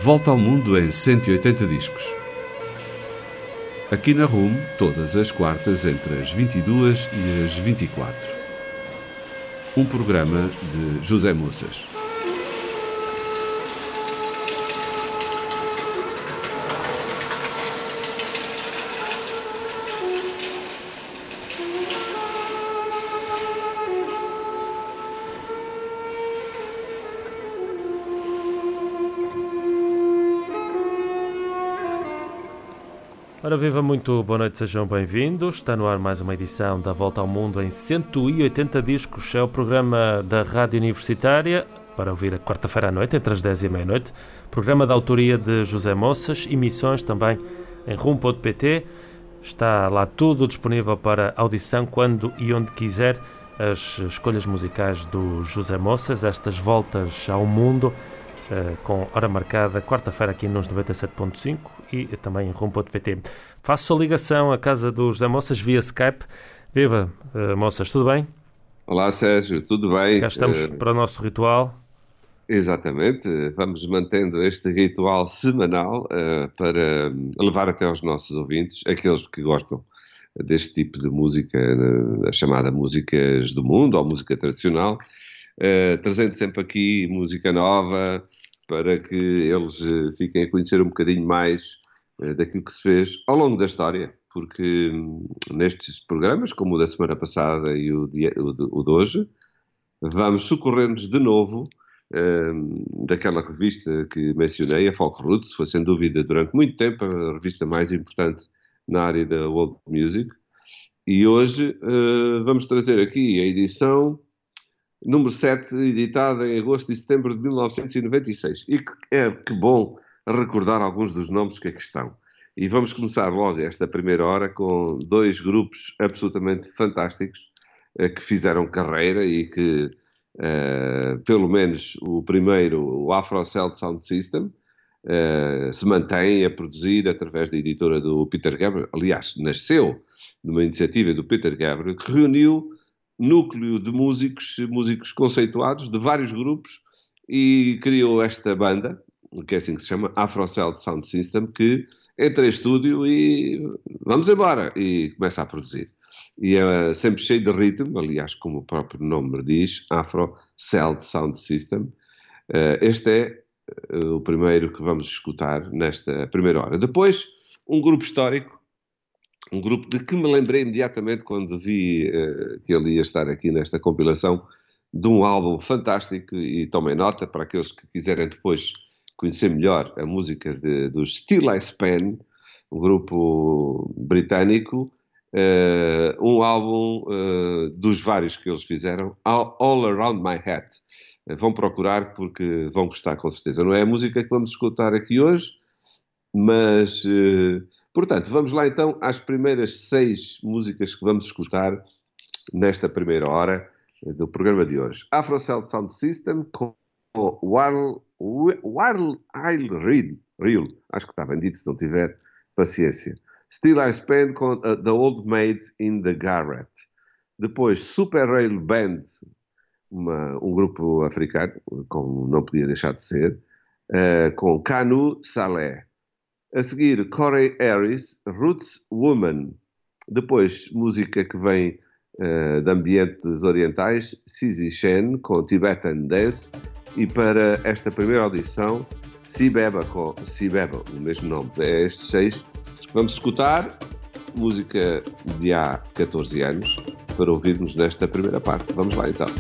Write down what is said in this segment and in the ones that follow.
Volta ao Mundo em 180 discos. Aqui na RUM, todas as quartas entre as 22 e as 24. Um programa de José Moças. Ora viva, muito boa noite, sejam bem-vindos. Está no ar mais uma edição da Volta ao Mundo em 180 discos. É o programa da Rádio Universitária, para ouvir a quarta-feira à noite, entre as 10 e a meia-noite. Programa da autoria de José Moças, emissões também em rum.pt. Está lá tudo disponível para audição quando e onde quiser. As escolhas musicais do José Moças, estas voltas ao mundo, com hora marcada, quarta-feira aqui nos 97.5 e também em rum.pt. Faço a ligação à casa do José Moças via Skype. Viva, Moças, tudo bem? Olá, Sérgio, tudo bem? Cá estamos para o nosso ritual. Exatamente, vamos mantendo este ritual semanal para levar até aos nossos ouvintes, aqueles que gostam deste tipo de música, a chamada músicas do mundo ou música tradicional, trazendo sempre aqui música nova, para que eles fiquem a conhecer um bocadinho mais daquilo que se fez ao longo da história, porque nestes programas, como o da semana passada e o de hoje, vamos socorrer-nos de novo daquela revista que mencionei, a Folk Roots. Foi sem dúvida durante muito tempo a revista mais importante na área da world music, e hoje vamos trazer aqui a edição número 7, editada em agosto e setembro de 1996. E que bom recordar alguns dos nomes que aqui estão. E vamos começar logo esta primeira hora com dois grupos absolutamente fantásticos que fizeram carreira e que, pelo menos o primeiro, o Afro Celt Sound System, se mantém a produzir através da editora do Peter Gabriel. Aliás, nasceu numa iniciativa do Peter Gabriel, que reuniu núcleo de músicos conceituados de vários grupos, e criou esta banda, que é assim que se chama, Afro Celt Sound System, que entra em estúdio e vamos embora, e começa a produzir. E é sempre cheio de ritmo, aliás, como o próprio nome diz, Afro Celt Sound System. Este é o primeiro que vamos escutar nesta primeira hora. Depois, um grupo histórico, um grupo de que me lembrei imediatamente quando vi que ele ia estar aqui nesta compilação, de um álbum fantástico, e tomem nota para aqueles que quiserem depois conhecer melhor a música dos Still I Span, um grupo britânico, um álbum dos vários que eles fizeram, All Around My Head. Vão procurar porque vão gostar com certeza. Não é a música que vamos escutar aqui hoje, mas, portanto, vamos lá então às primeiras 6 músicas que vamos escutar nesta primeira hora do programa de hoje. Afro Celt Sound System com While Real, acho que está bem dito, se não tiver paciência. Still I Spend com The Old Maid in the Garret. Depois Super Rail Band, um grupo africano, como não podia deixar de ser, com Kanu Saleh. A seguir, Corey Harris, Roots Woman. Depois, música que vem de ambientes orientais, Zizi Shen, com Tibetan Dance. E para esta primeira audição, Sibeba, com Sibeba, o mesmo nome. É estes 6. Vamos escutar música de há 14 anos para ouvirmos nesta primeira parte. Vamos lá então.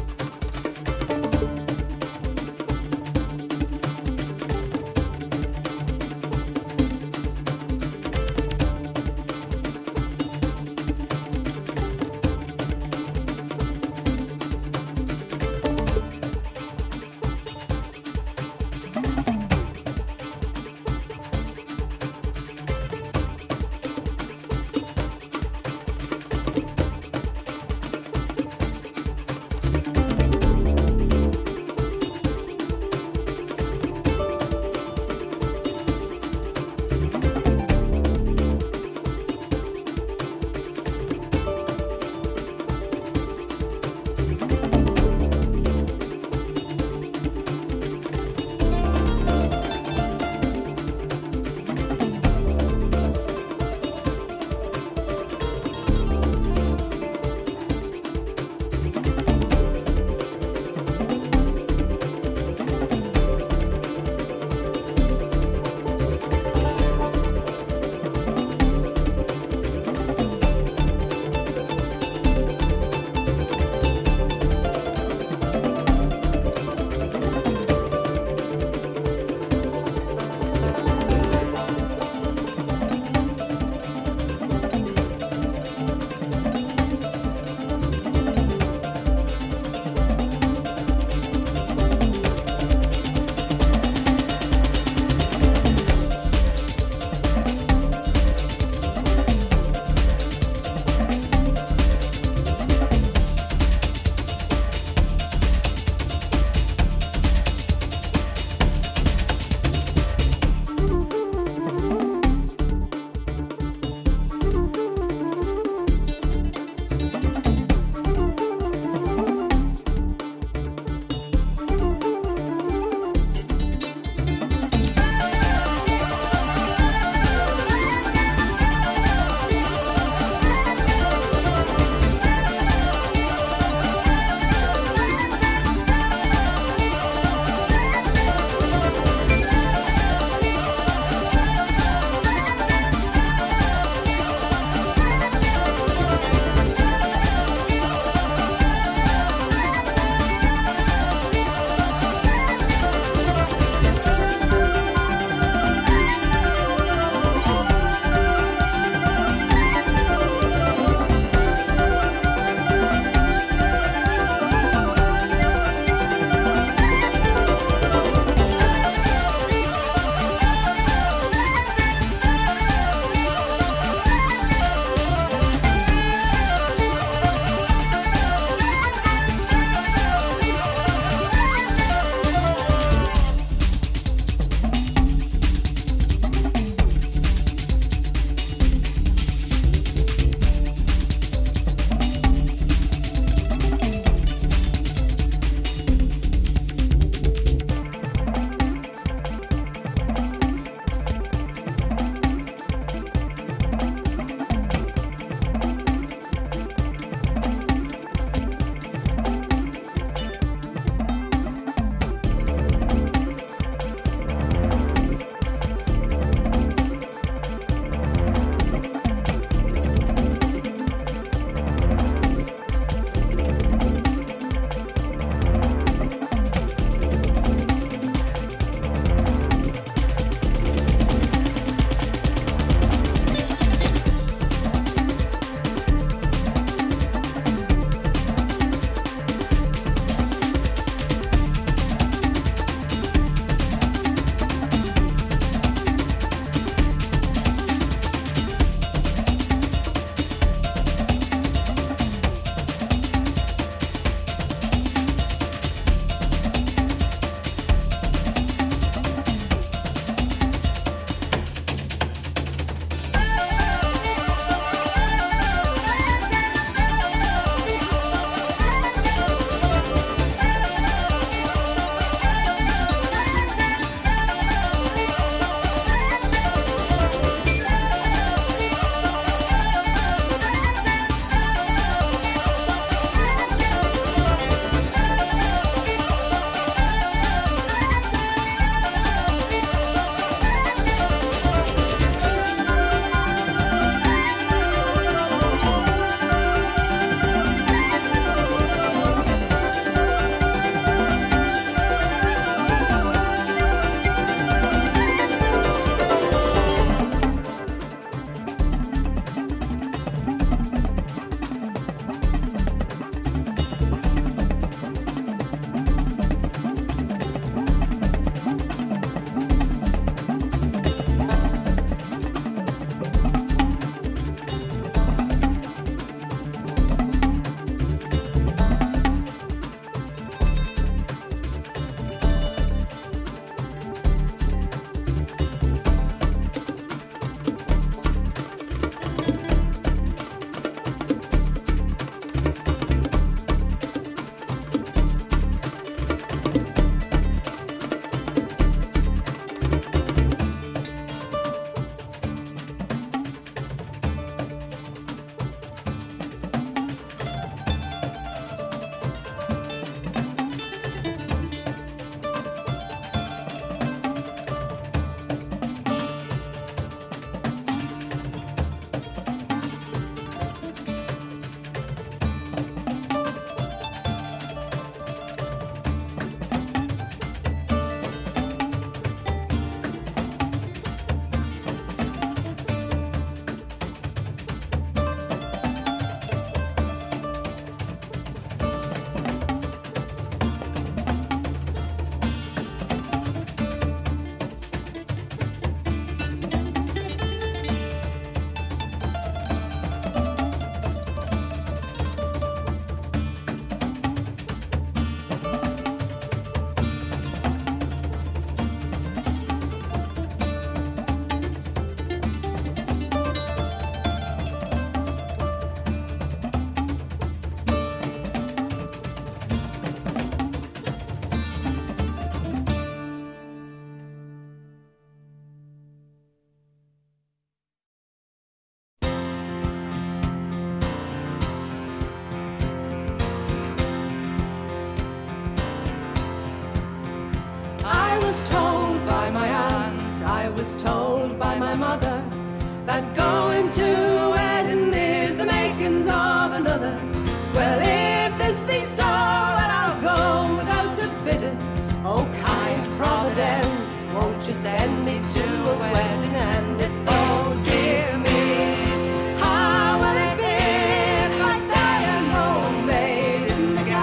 was told by my mother that going to a wedding is the makings of another. Well, if this be so, well, I'll go without a bidder. Oh, kind Providence, won't you send me to a wedding? And it's oh dear me, how will it be if I die an old maid in the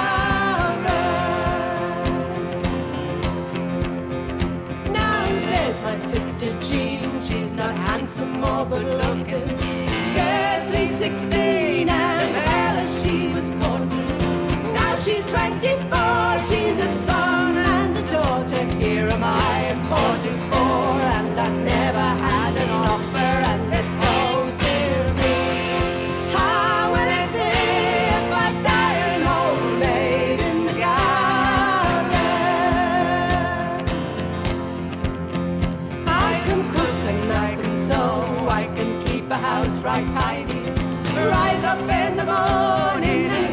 garret? Now there's my sister Jean, she's not handsome or good looking, scarcely 16, and well as she was courting. Now she's 24, she's a son and a daughter. Here am I at 44, and I've never had an offer, and it's oh dear me, how will it be if I die an old maid in the garret? I can cook and I can sew, I can keep a house right tidy, rise up in the morning and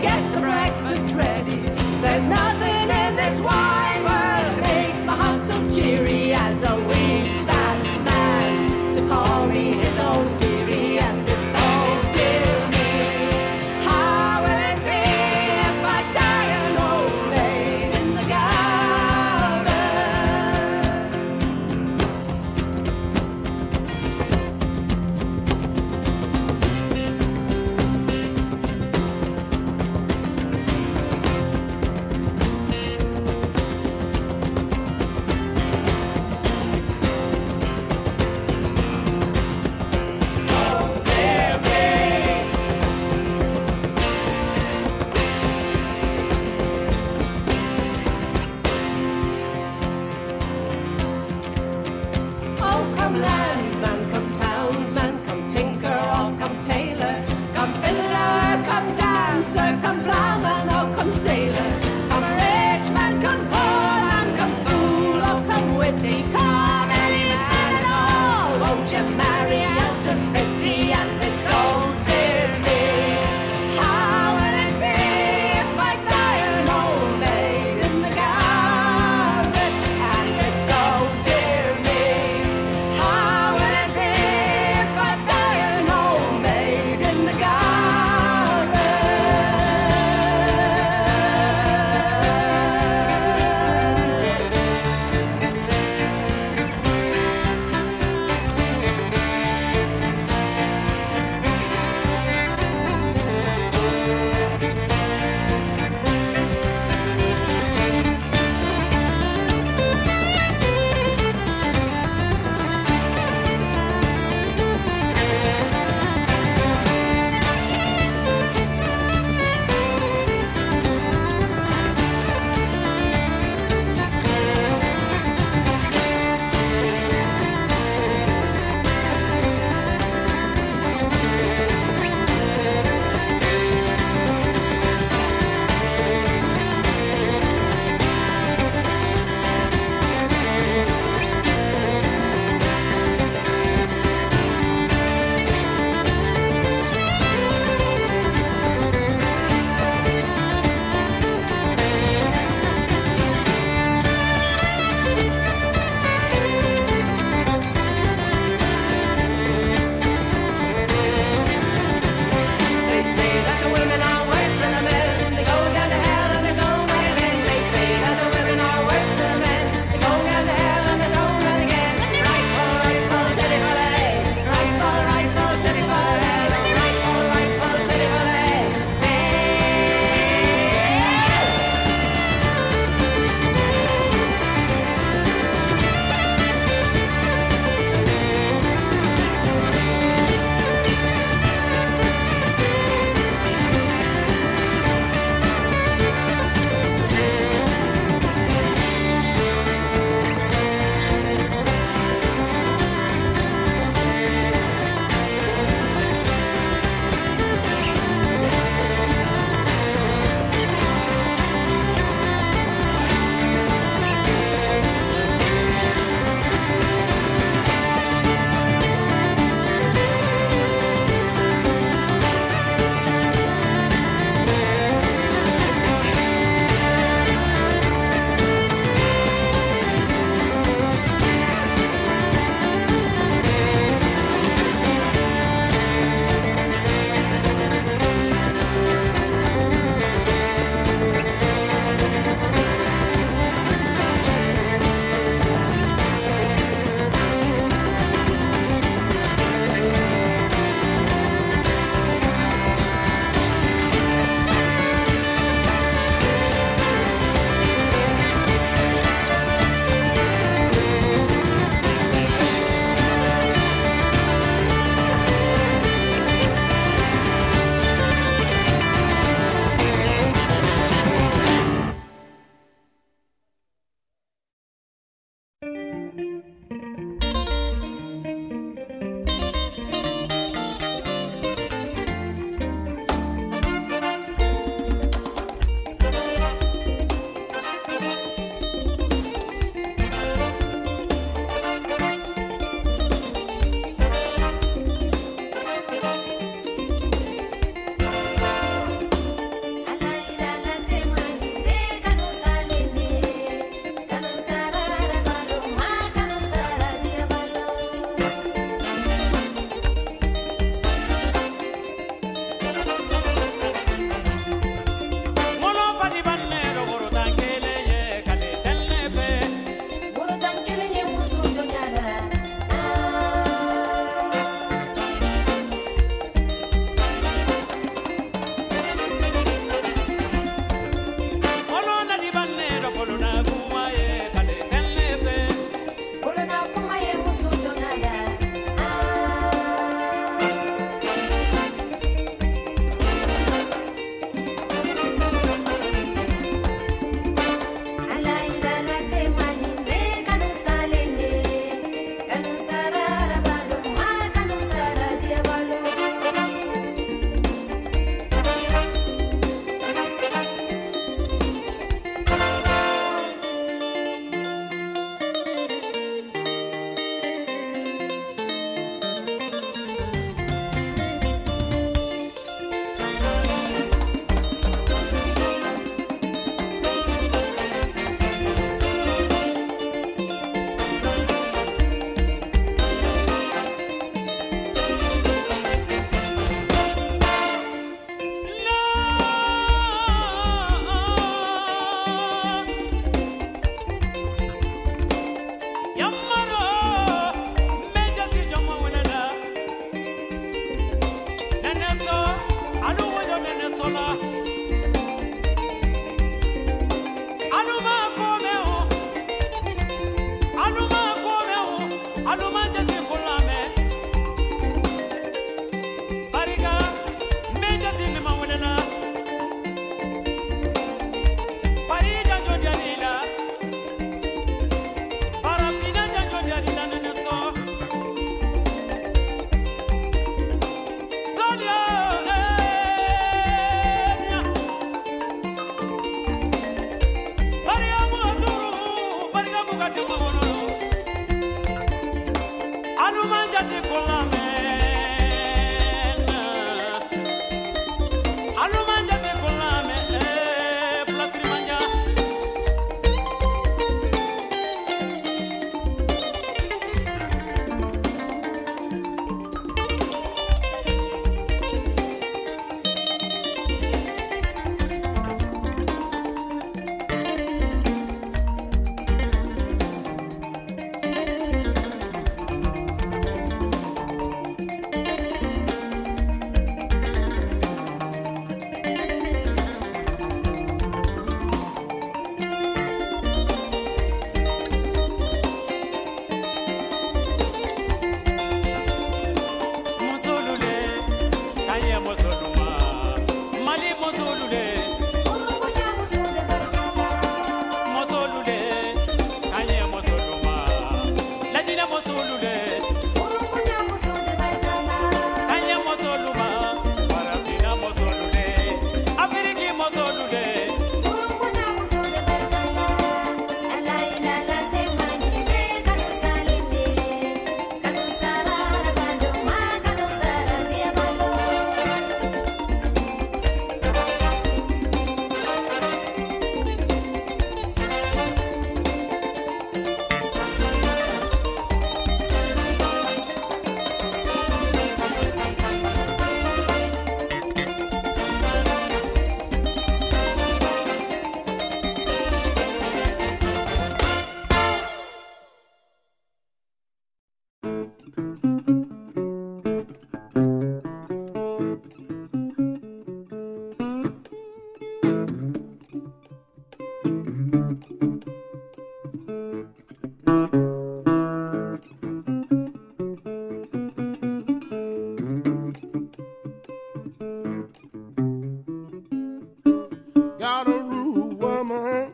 Got a rude woman,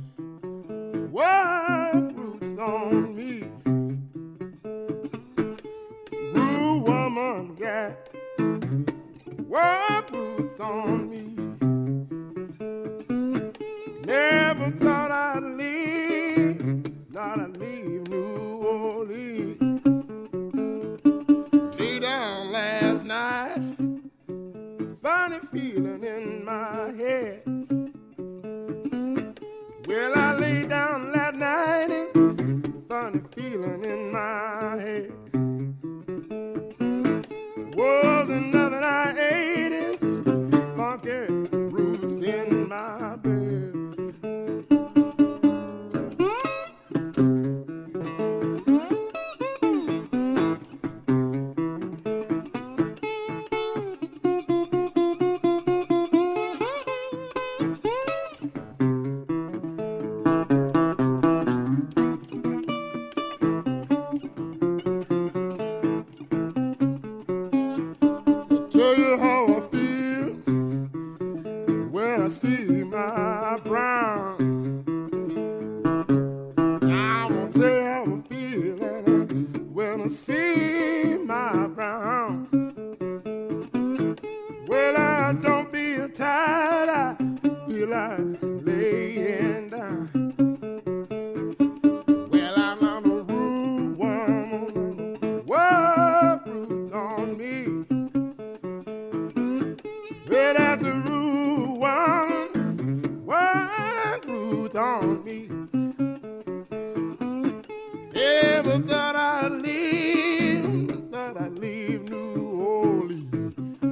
work roots on me. Rude woman got work roots on me. Never thought I'd leave New Orleans. Lay down last night, funny feeling in my head. Well, I lay down last night and funny feeling in my head. Wasn't nothing I ate, it's funky roots in my bed. Tell you how I feel when I see my brown. I won't tell you how I feel when I see my brown. Well, I don't feel tired, I feel like laying down. Well, I'm on a rude woman, work roots on me. Well, that's a rude one, work roots on me. Never thought I'd leave New Orleans.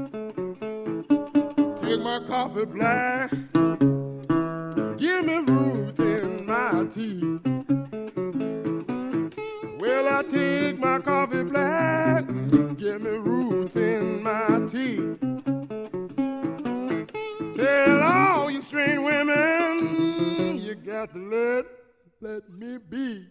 Take my coffee black, give me roots in my tea. Well, I take my coffee black, give me roots in my tea. Tell all you strange women, you got to let me be.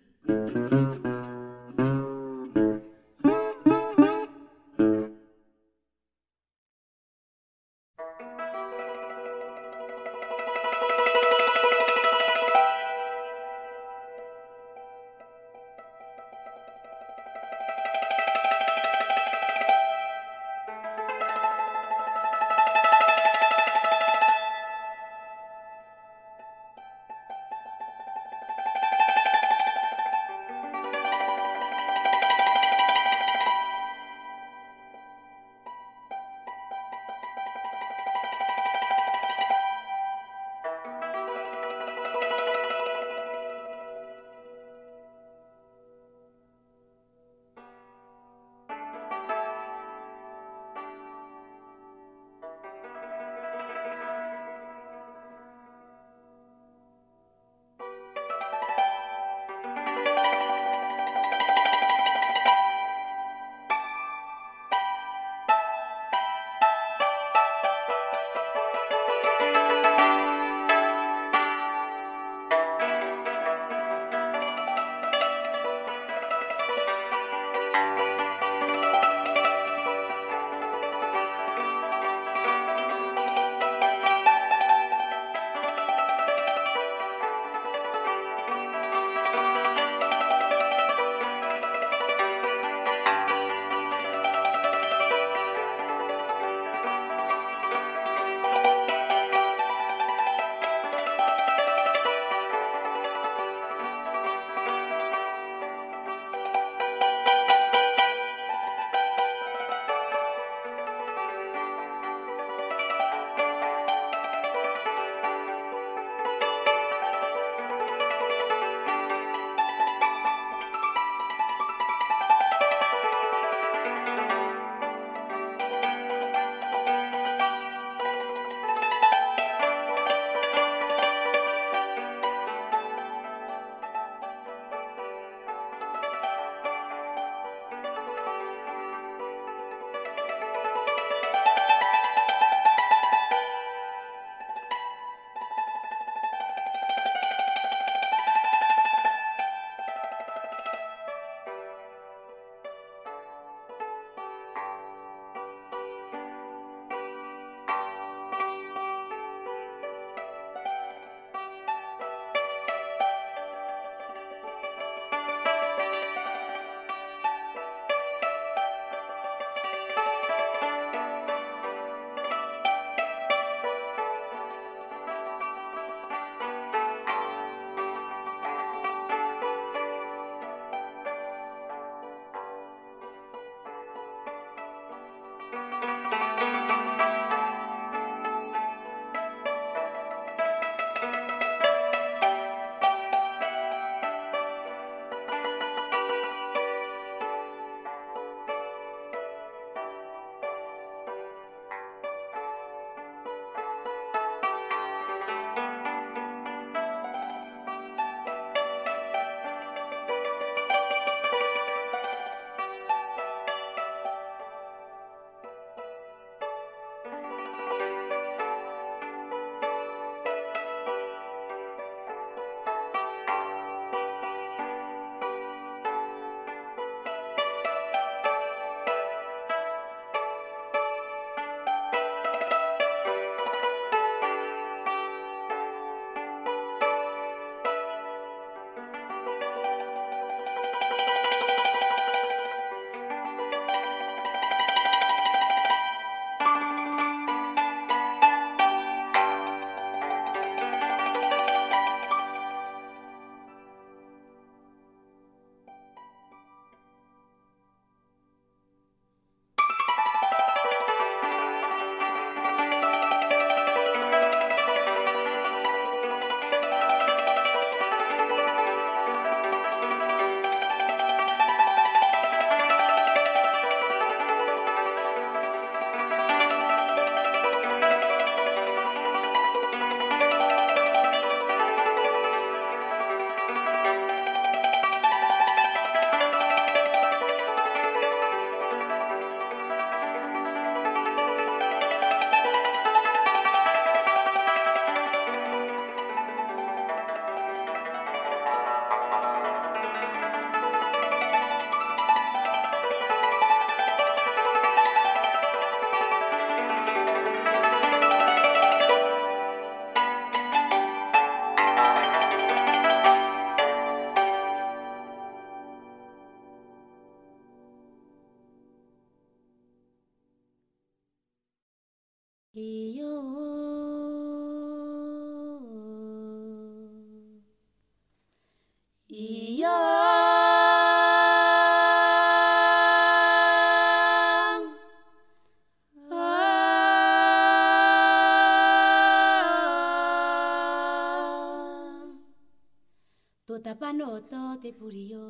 Totapanoto te purio.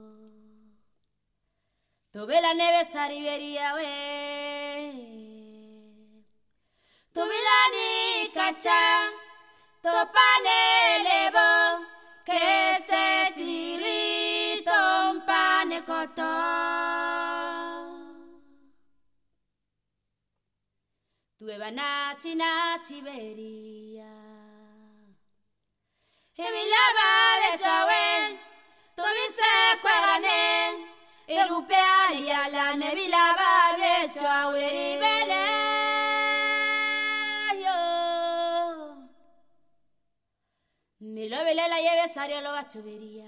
Tobe la neve sariberia we. Tobe la ni cacha. Topane lebo. Que se sili tompane koto. Tueva nachi nachi beria. Evilaba bechawen, tobise kwerane, erupea yala nevilaba bechawe ribele yo. Mi lo vele la lleve saria lo bachovería.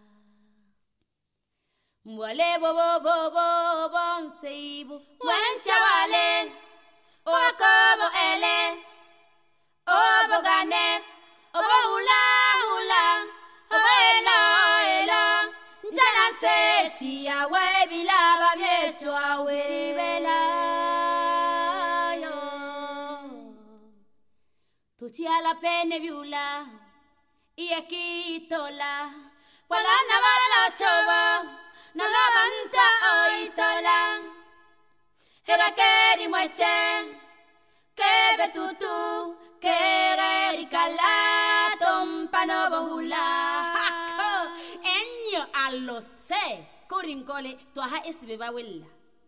Muale bobo bobo bonseibu, buen chavale, o como ele, o boganes. Oba hula hula, oba ela, jana se chia we bilaba viecho awe ribela yo. Tu chia la pene viula, y aquí tola, pala navala la chova, no la vanta hoy tola. Era que ni mueche, que betutu. Querer cala tompano bohula enyo allo se corincole tu ha esbeba wella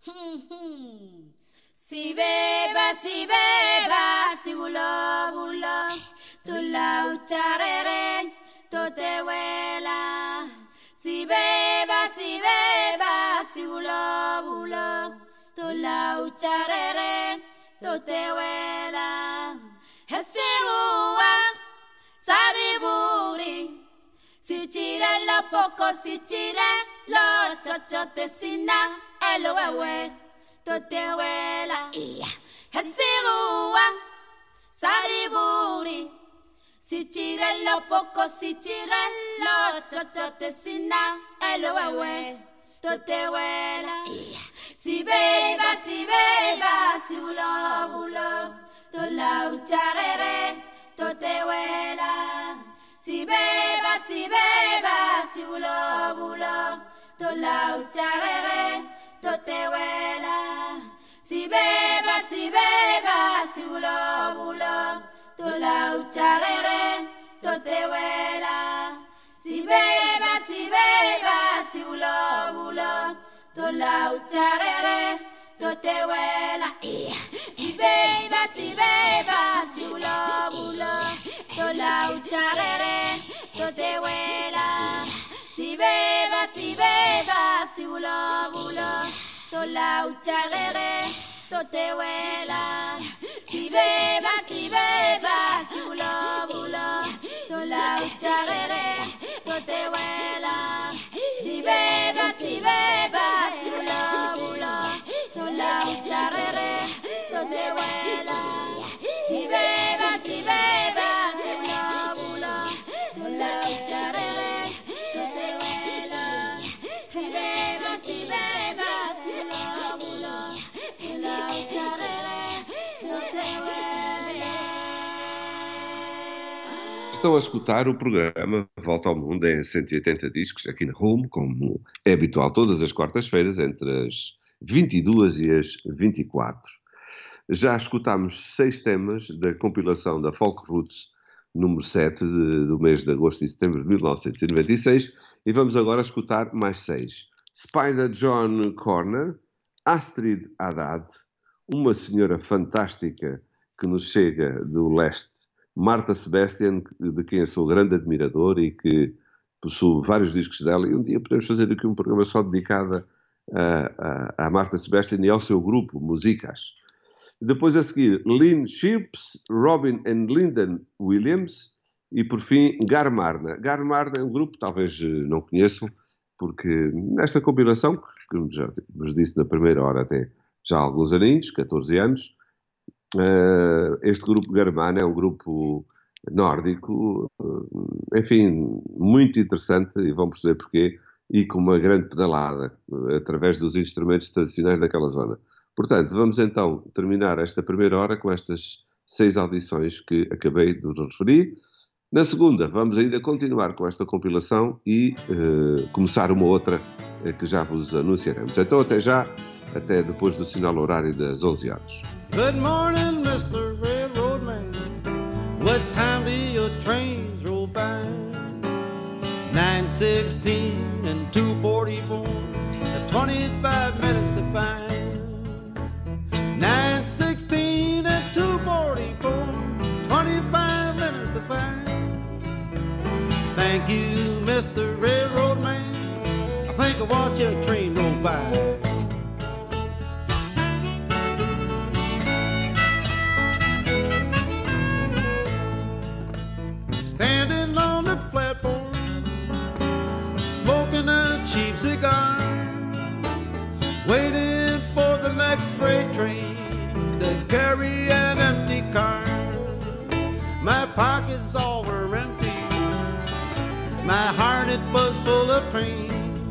si beba si bulo tu la ucharere to te wela si beba si bulo tu la ucharere to te wela. Hesirua, sariburi, si chire lo poco, si chire lo chochotesina, el wewe, totehuela. Hesirua, sariburi, si chire lo poco, si chire lo chochotesina, el wewe, totehuela. Si beba, si bulo. To la ucharere, to te huela. Si beba, si bulo, to la ucharere, to te huela. Si beba, si bulo, to la ucharere, to te huela. Si beba, si bulo, to la ucharere, to te huela. Si beba, si bulo, to la ucharere, to te huela. Si beba, si bulo, to la ucharere, to te huela. Si beba, si bulo, to la ucharere, to te huela. Si beba, si bulo, to la ucharere, to te huela. Si beba, si bulo, to la ucharere, to te huela. Si beba, si bulo, to la ucharere, to te huela. Estão a escutar o programa Volta ao Mundo em 180 discos aqui na Home, como é habitual todas as quartas-feiras, entre as 22 e as 24. Já escutámos 6 temas da compilação da Folk Roots número 7 do mês de agosto e setembro de 1996 e vamos agora escutar mais 6. Spider John Corner, Astrid Haddad, uma senhora fantástica que nos chega do leste, Martha Sebastian, de quem eu sou grande admirador e que possuo vários discos dela, e um dia podemos fazer aqui um programa só dedicado a Martha Sebastian e ao seu grupo, Musicas. Depois a seguir, Lynn Ships, Robin and Lyndon Williams e por fim, Garmarna. Garmarna é um grupo, talvez não conheçam, porque nesta compilação, que já vos disse na primeira hora até já há alguns aninhos, 14 anos, este grupo Garmarna é um grupo nórdico, enfim, muito interessante e vão perceber porquê, e com uma grande pedalada através dos instrumentos tradicionais daquela zona. Portanto, vamos então terminar esta primeira hora com estas 6 audições que acabei de referir. Na segunda, vamos ainda continuar com esta compilação e começar uma outra que já vos anunciaremos. Então, até já, até depois do sinal horário das 11 horas. Good morning, Mr. Railroad Man. What time do your trains roll by? 9:16 and 2:44. 25 minutes to 5. 9:16 and 2:44. 25 minutes to 5. Thank you, Mr. Railroad Man. I think I'll watch your train roll by. Standing on the platform, smoking a cheap cigar, waiting for the next freight train to carry an empty car. My pockets all were empty, my heart it was full of pain.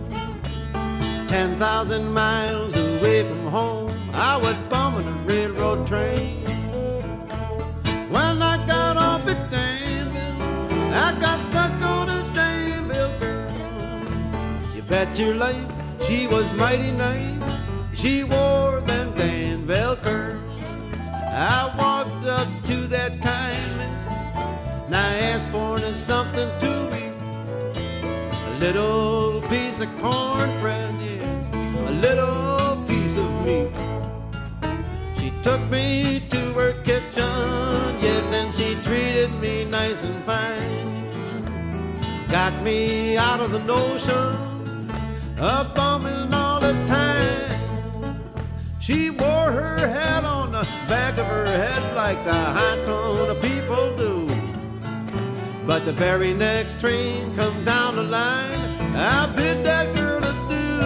10,000 miles away from home, I was bumming a railroad train. When I got off at Danville, I got stuck on a Danville girl. You bet your life she was mighty nice. She wore them Danville curls. I walked up to that kindness and I asked for something to eat. A little piece of cornbread, yes, a little piece of meat. She took me to her kitchen, yes, and she treated me nice and fine. Got me out of the notion of bumming all the time. She wore her hat on the back of her head like the high tone of people do. But the very next train come down the line, I bid that girl adieu.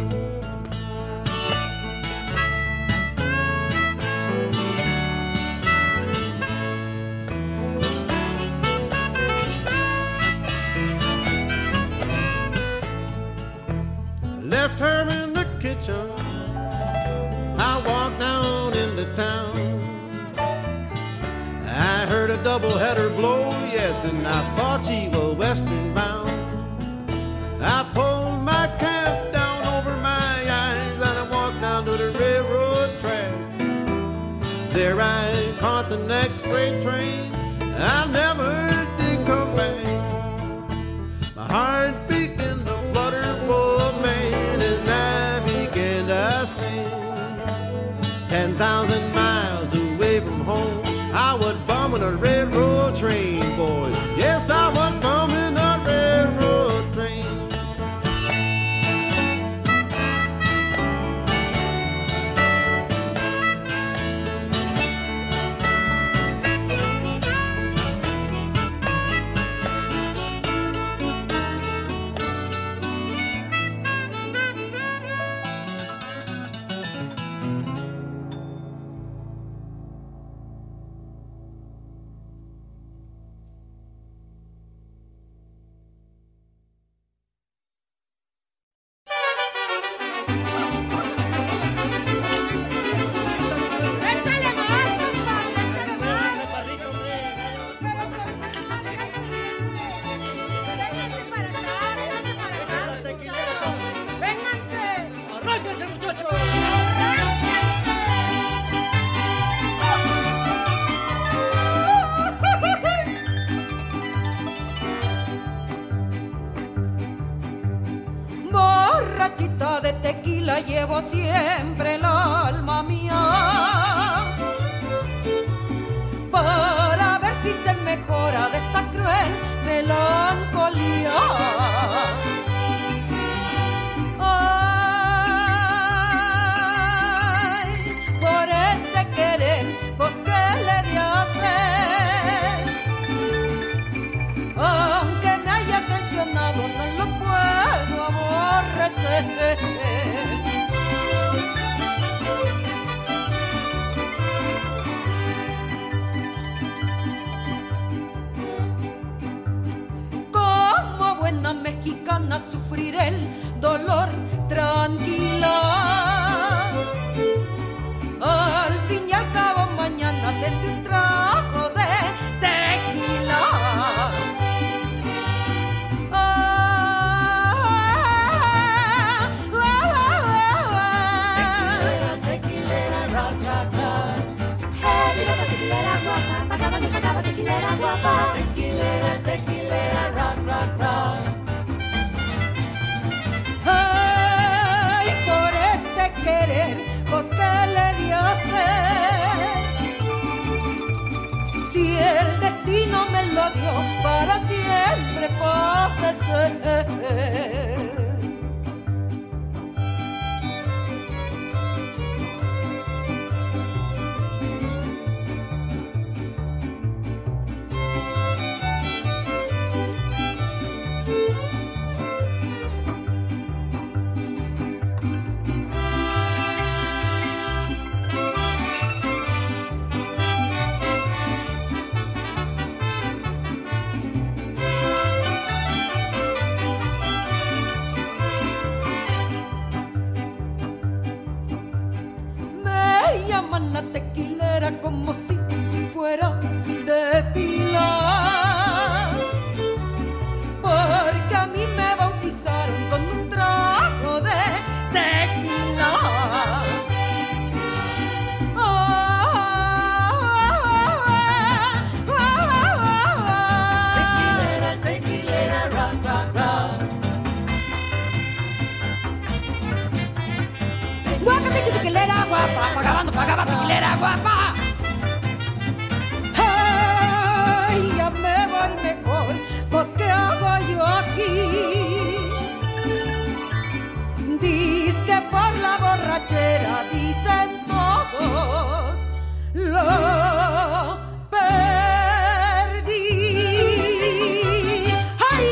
Left her in the kitchen, I walked down into town. I heard a double-header blow, yes, and I thought she was western bound. I pulled my cap down over my eyes and I walked down to the railroad tracks. There I caught the next freight train, I never did come back. My heart began to flutter, oh man, and I began to sing. 10,000 miles away from home, I was bumming a railroad train, boys. Yes, I was bumming a railroad train. Échale más, compadre, échale más. Vénganse para acá, muchachos. Vénganse. ¡Arránquense, muchachos! Borrachita de tequila llevo siempre el alma mía, para ver si se mejora de esta cruel melancolía. Ay, por ese querer, pues qué le de hacer, aunque me haya traicionado no lo puedo aborrecer. Como buena mexicana sufriré el dolor tranquila. Al fin y al cabo mañana tendré un trago de tequila. tequilera guapa, tequilera rock, rock, rock. Ay, por ese querer, ¿por qué le dio ser? Si el destino me lo dio para siempre padecer. La tequilera como si fuera de Pilar, porque a mí me bautizaron con un trago de tequila. Tequilera, rock, rock, rock. Guácate, tequilera guapa, pagaba tequilera guapa. Ay, ya me voy mejor, pues ¿qué hago yo aquí? Dice que por la borrachera dicen todos lo perdí. ¡Ay!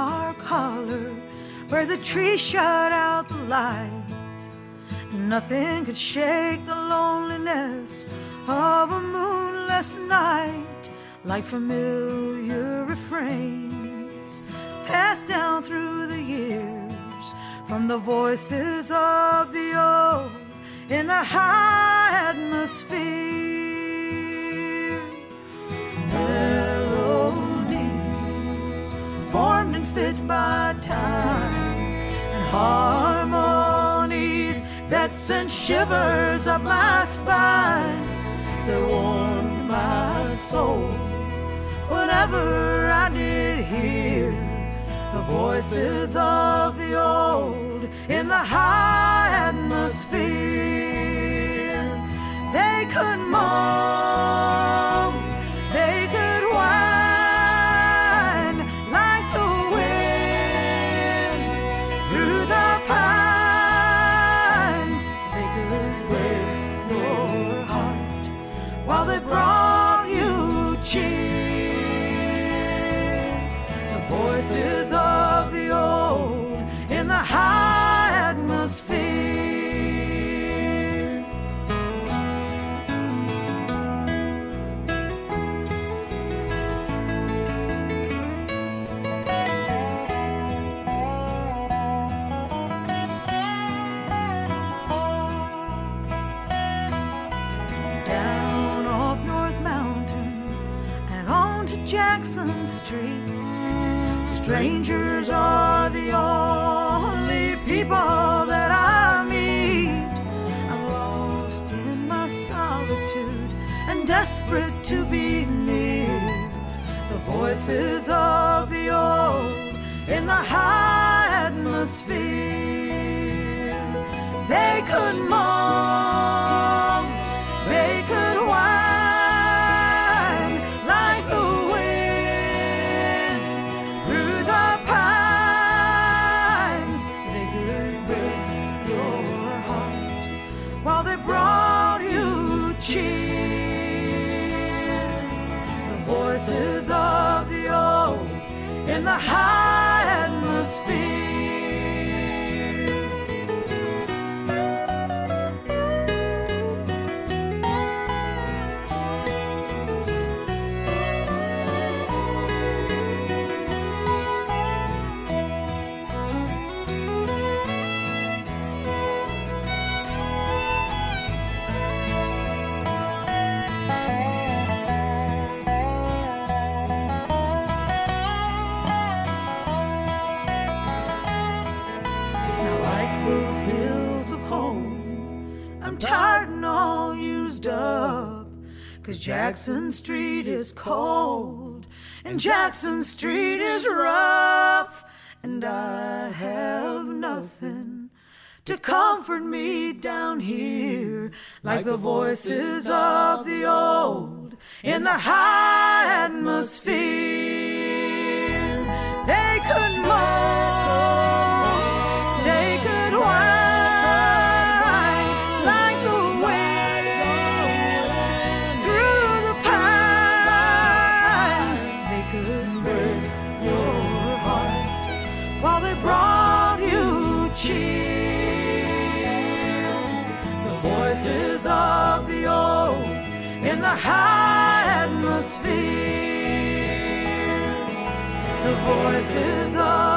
dark holler where the trees shut out the light. Nothing could shake the loneliness of a moonless night, like familiar refrains passed down through the years from the voices of the old in the high atmosphere. Melodies formed and fit by time, and harmonies that sent shivers up my spine, that warmed my soul whenever I did hear the voices of the old in the high atmosphere. They could moan, they could whine like the wind through the pines. They could break your heart while they brought you cheer. The voices of the old in the high atmosphere. Down off North Mountain and on to Jackson Street, strangers are the only people that I meet. I'm lost in my solitude and desperate to be near the voices of the old in the high atmosphere. They could moan, they could whine like the wind through the pines. They could break your heart while they brought you cheer. The voices of the old in the high atmosphere. Those hills of home, I'm tired and all used up, 'cause Jackson Street is cold and Jackson Street is rough, and I have nothing to comfort me down here like the voices of the old in the high atmosphere. They could moan, they could whine like the wind through the pines. They could break your heart while they brought you cheer. The voices of the old in the high atmosphere. The voices of